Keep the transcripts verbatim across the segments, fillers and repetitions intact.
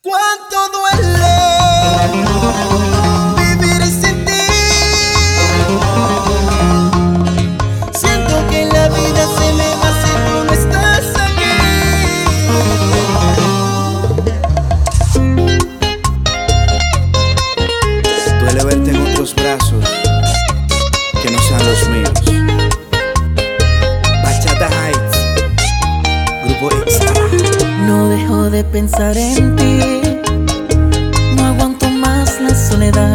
Cuánto duele vivir sin ti. Siento que la vida se me va si tú no estás aquí. Duele verte en otros brazos que no sean los míos. Bachata Heights, Grupo Extra. No dejo de pensar en ti, no aguanto más la soledad.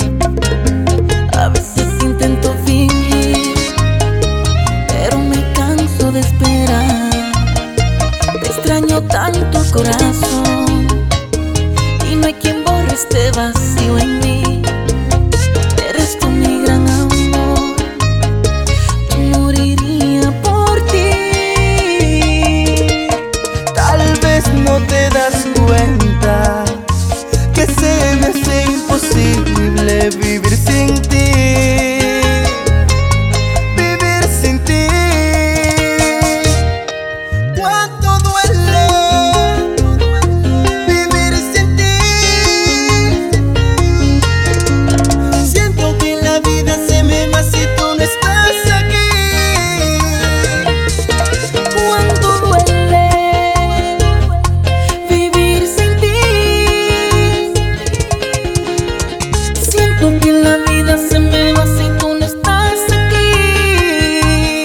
A veces intento fingir, pero me canso de esperar. Te extraño tanto, corazón, y no hay quien borre este vacío en mí. Eres tú mi gran amor, yo moriría por ti. No te das cuenta que se me hace imposible vivir sin ti. Vivir sin ti. Cuánto duele vivir sin ti. Siento que la vida se me va si tú no estás aquí. Cuánto duele que la vida se me va si tú no estás aquí.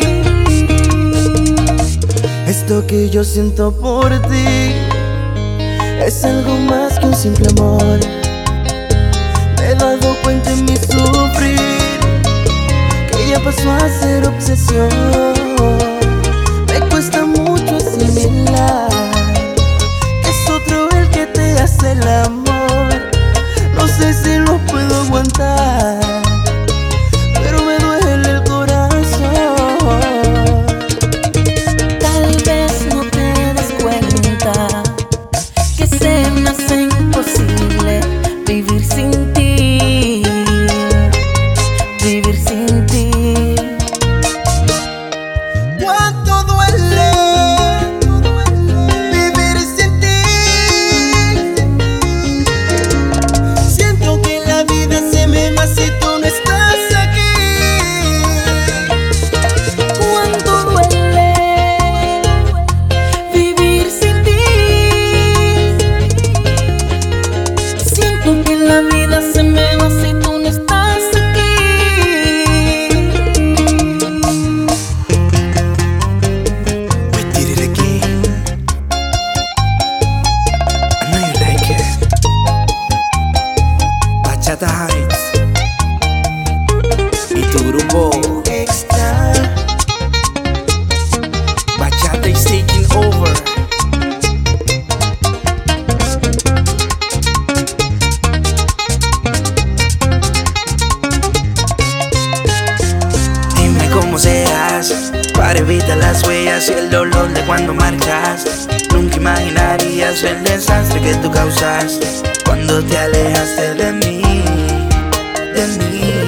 Esto que yo siento por ti es algo más que un simple amor. Me he dado cuenta en mi sufrir que ya pasó a ser obsesión. Me cuesta mucho asimilar que es otro el que te hace el amor. No sé si lo puedo aguantar, pero me duele el corazón. Tal vez no te des cuenta que se me hace imposible vivir sin ti. Vivir sin ti. Cuánto duele vivir sin ti. Siento que la vida se me va si tú no estás aquí. Cuánto duele vivir sin ti. Siento que la vida se me va si tú no estás aquí. We did it again. I know you like it. Bachata Heights y tu grupo Extra. Bachata is taking over. Dime cómo serás para evitar las huellas y el dolor de cuando marchas. Nunca imaginarías el desastre que tú causaste cuando te alejaste de mí, de mí.